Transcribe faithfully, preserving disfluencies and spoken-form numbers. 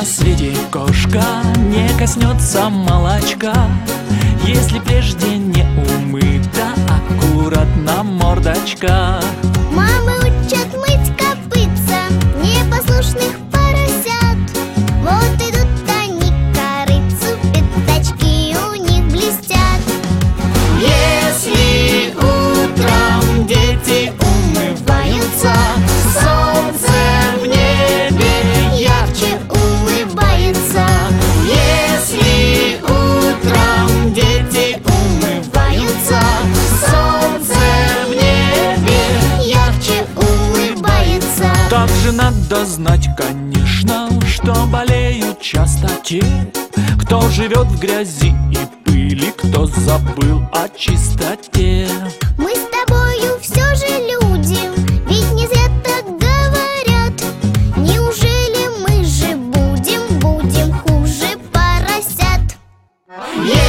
свете кошка не коснется молочка, если прежде не умыта аккуратно мордочка. Мамы учат мыть копытца непослушных поросят. Вот идут они к корытцу, пятачки у них блестят. Если утром дети умываются, солнце в небе ярче улыбается. Если утром дети умываются, солнце в небе ярче улыбается. Также надо знать, конечно, что болеют часто те, кто живет в грязи и пыли, кто забыл о чистоте. Мы с тобою все же люди, ведь не зря так говорят. Неужели мы же будем, будем хуже поросят? Yeah!